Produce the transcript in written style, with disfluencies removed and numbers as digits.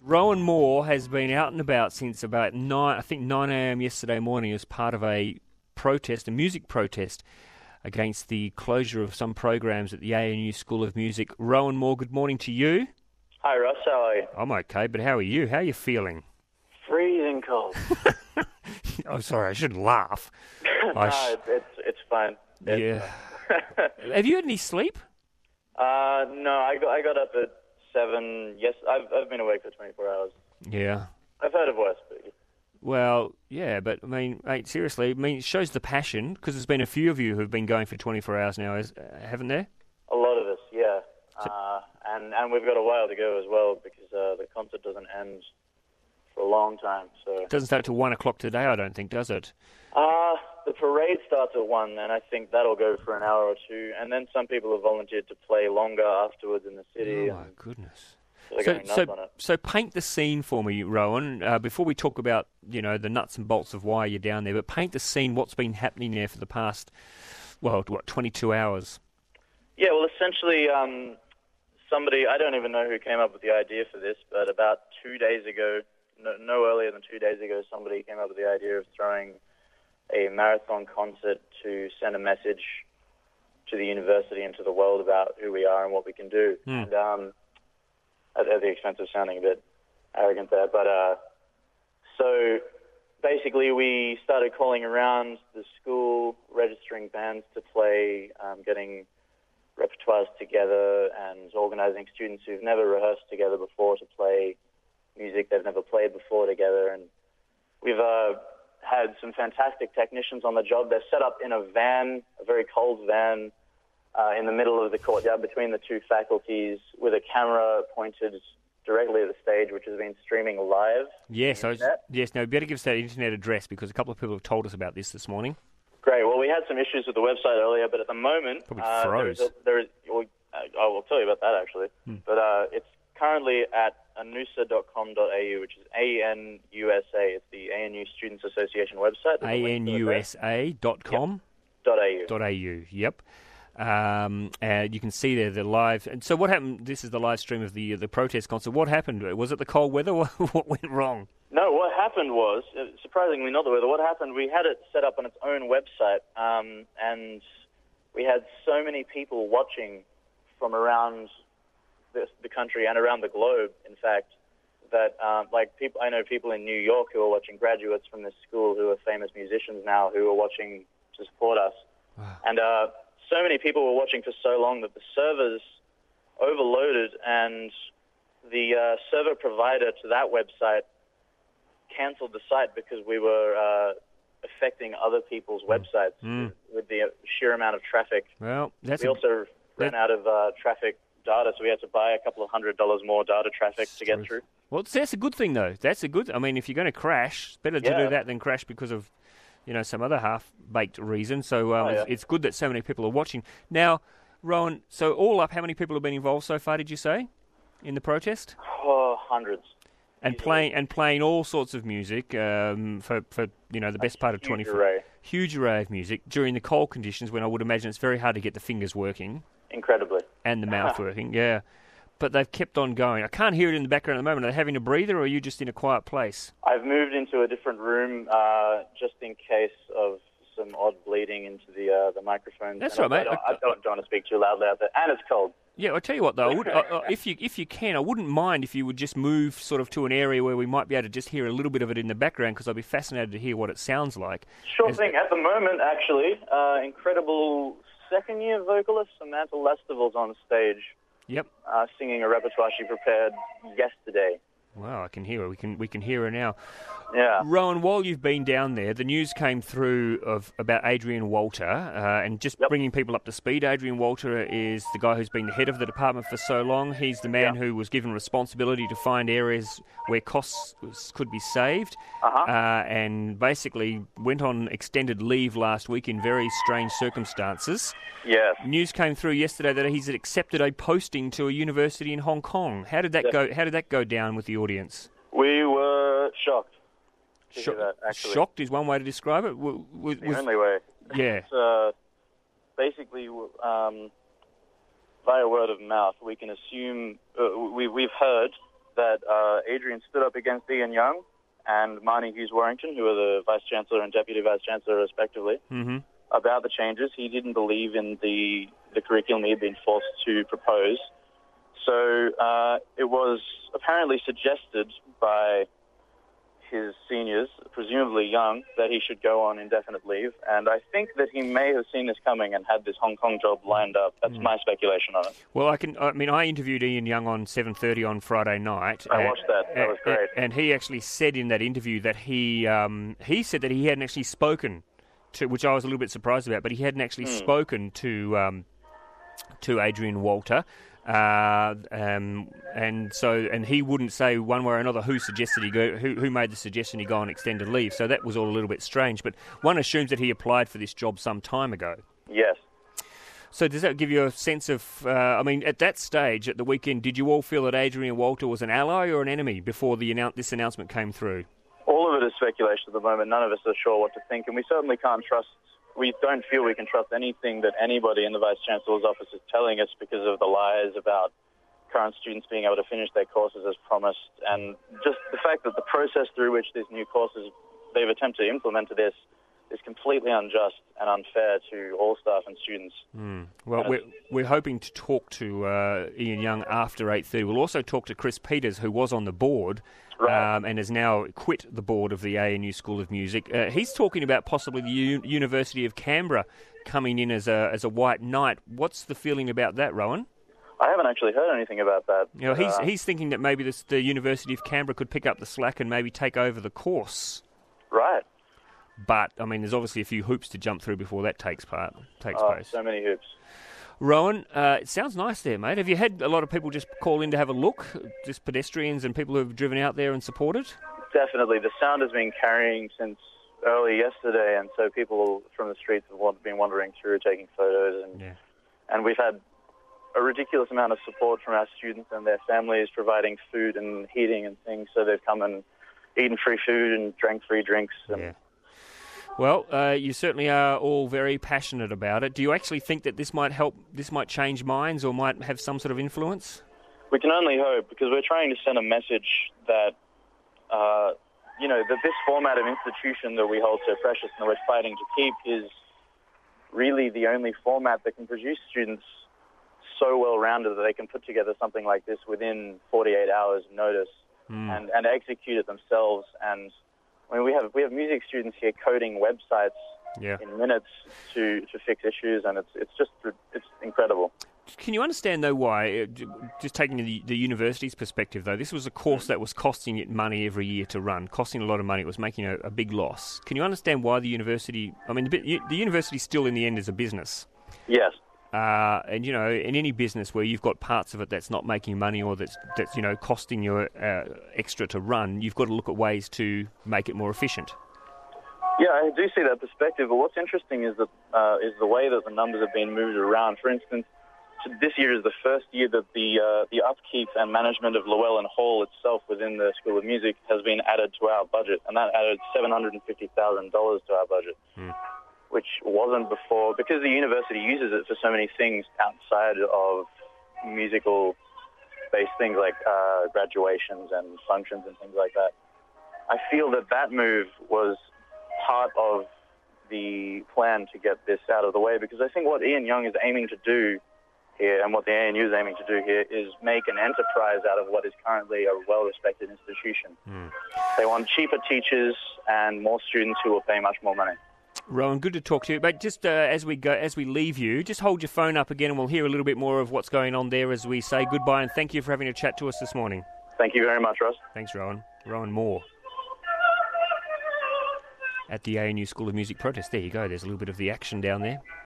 Rowan Moore has been out and about since about 9 a.m. yesterday morning as part of a music protest against the closure of some programs at the ANU School of Music. Rowan Moore, good morning to you. Hi Ross, how are you? I'm okay, but how are you? How are you feeling? Freezing cold. I'm sorry, I shouldn't laugh. It's fine. Yeah. Have you had any sleep? No, I got up at 7. Yes, I've been awake for 24 hours. Yeah. I've heard of worse, but... Well, yeah, but I mean, mate, seriously, I mean, it shows the passion because there's been a few of you who've been going for 24 hours now, haven't there? A lot of us, yeah. And we've got a while to go as well because the concert doesn't end for a long time. So it doesn't start till 1 o'clock today, I don't think, does it? The parade starts at 1, and I think that'll go for an hour or two. And then some people have volunteered to play longer afterwards in the city. Oh, my goodness. So paint the scene for me, Rowan, before we talk about, the nuts and bolts of why you're down there, but paint the scene, what's been happening there for the past, 22 hours? Yeah, well, essentially, somebody, I don't even know who came up with the idea for this, but about 2 days ago, no earlier than 2 days ago, somebody came up with the idea of throwing a marathon concert to send a message to the university and to the world about who we are and what we can do. And at the expense of sounding a bit arrogant there. But so basically we started calling around the school, registering bands to play, getting repertoires together and organizing students who've never rehearsed together before to play music they've never played before together. And we've had some fantastic technicians on the job. They're set up in a van, a very cold van, in the middle of the courtyard between the two faculties with a camera pointed directly at the stage, which has been streaming live. Yes, now better give us that internet address because a couple of people have told us about this morning. Great. Well, we had some issues with the website earlier, but at the moment... Probably froze. I will tell you about that, actually. But it's currently at anusa.com.au, which is ANUSA. It's the ANU Students Association website. ANUSA.com? Yep. .au, yep. And you can see there the live. And so what happened? This is the live stream of the protest concert. What happened? Was it the cold weather? What went wrong? No, what happened was, surprisingly not the weather, what happened, we had it set up on its own website, and we had so many people watching from around the country and around the globe, in fact, that I know people in New York who are watching, graduates from this school who are famous musicians now who are watching to support us. Wow. And so many people were watching for so long that the servers overloaded, and the server provider to that website canceled the site because we were affecting other people's websites with the sheer amount of traffic. Well, we also ran out of traffic data, so we had to buy a couple of $100 more data traffic to get through. Well, that's a good thing, though. I mean, if you're going to crash, it's better to do that than crash because of, some other half-baked reason. So it's good that so many people are watching. Now, Rowan, so all up, how many people have been involved so far, did you say, in the protest? Oh, hundreds. And playing all sorts of music for the best part of 24 huge array of music during the cold conditions when I would imagine it's very hard to get the fingers working. Incredibly. And the mouth working, yeah. But they've kept on going. I can't hear it in the background at the moment. Are they having a breather or are you just in a quiet place? I've moved into a different room just in case of some odd bleeding into the microphones. That's right, mate. I don't want to speak too loudly out there. And it's cold. Yeah, I'll tell you what, though. If you can, I wouldn't mind if you would just move sort of to an area where we might be able to just hear a little bit of it in the background because I'd be fascinated to hear what it sounds like. Sure thing. At the moment, actually, incredible second-year vocalist Samantha Lestival's on stage. Yep. Singing a repertoire she prepared yesterday. Wow, I can hear her. We can hear her now. Yeah. Rowan, while you've been down there, the news came through about Adrian Walter, and just bringing people up to speed. Adrian Walter is the guy who's been the head of the department for so long. He's the man who was given responsibility to find areas where costs could be saved, and basically went on extended leave last week in very strange circumstances. Yes. News came through yesterday that he's accepted a posting to a university in Hong Kong. How did that go? How did that go down with the audience? We were shocked. Shocked is one way to describe it. The only way. Yeah. It's, basically, via word of mouth, we can assume we've heard that Adrian stood up against Ian Young and Marnie Hughes-Warrington, who are the Vice Chancellor and Deputy Vice Chancellor, respectively, about the changes. He didn't believe in the curriculum he had been forced to propose. So it was apparently suggested by his seniors, presumably Young, that he should go on indefinite leave. And I think that he may have seen this coming and had this Hong Kong job lined up. That's my speculation on it. Well, I interviewed Ian Young on 7:30 on Friday night. I watched that. That was great. And he actually said in that interview that he said that he hadn't actually spoken to, which I was a little bit surprised about, but he hadn't actually spoken to Adrian Walter. And he wouldn't say one way or another who suggested who made the suggestion he go on extended leave. So that was all a little bit strange. But one assumes that he applied for this job some time ago. Yes. So does that give you a sense of? At that stage at the weekend, did you all feel that Adrian Walter was an ally or an enemy before this announcement came through? All of it is speculation at the moment. None of us are sure what to think, and we certainly can't trust. We don't feel we can trust anything that anybody in the Vice-Chancellor's office is telling us because of the lies about current students being able to finish their courses as promised, and just the fact that the process through which these new courses they've attempted to implement this is completely unjust and unfair to all staff and students. Well, we're hoping to talk to Ian Young after 8:30. We'll also talk to Chris Peters, who was on the board. Right. And has now quit the board of the ANU School of Music. He's talking about possibly the University of Canberra coming in as a white knight. What's the feeling about that, Rowan? I haven't actually heard anything about that. You know, he's thinking that maybe the University of Canberra could pick up the slack and maybe take over the course. Right. But, there's obviously a few hoops to jump through before that takes place. So many hoops. Rowan, it sounds nice there, mate. Have you had a lot of people just call in to have a look, just pedestrians and people who have driven out there and supported? Definitely. The sound has been carrying since early yesterday, and so people from the streets have been wandering through, taking photos, and we've had a ridiculous amount of support from our students and their families providing food and heating and things, so they've come and eaten free food and drank free drinks. Well, you certainly are all very passionate about it. Do you actually think that this might help, this might change minds or might have some sort of influence? We can only hope, because we're trying to send a message that, that this format of institution that we hold so precious and that we're fighting to keep is really the only format that can produce students so well-rounded that they can put together something like this within 48 hours notice and execute it themselves. And we have music students here coding websites in minutes to fix issues, and it's incredible. Can you understand, though, why, just taking the university's perspective, though, this was a course that was costing it money every year to run, costing a lot of money, it was making a big loss. Can you understand why the university, the university still in the end is a business? Yes. And, in any business where you've got parts of it that's not making money or that's costing you extra to run, you've got to look at ways to make it more efficient. Yeah, I do see that perspective, but what's interesting is that is the way that the numbers have been moved around. For instance, this year is the first year that the upkeep and management of Llewellyn Hall itself within the School of Music has been added to our budget, and that added $750,000 to our budget. Which wasn't before, because the university uses it for so many things outside of musical-based things like graduations and functions and things like that. I feel that move was part of the plan to get this out of the way, because I think what Ian Young is aiming to do here and what the ANU is aiming to do here is make an enterprise out of what is currently a well-respected institution. They want cheaper teachers and more students who will pay much more money. Rowan, good to talk to you. But just as we leave you, just hold your phone up again and we'll hear a little bit more of what's going on there as we say goodbye. And thank you for having a chat to us this morning. Thank you very much, Ross. Thanks, Rowan. Rowan Moore at the ANU School of Music protest. There you go. There's a little bit of the action down there.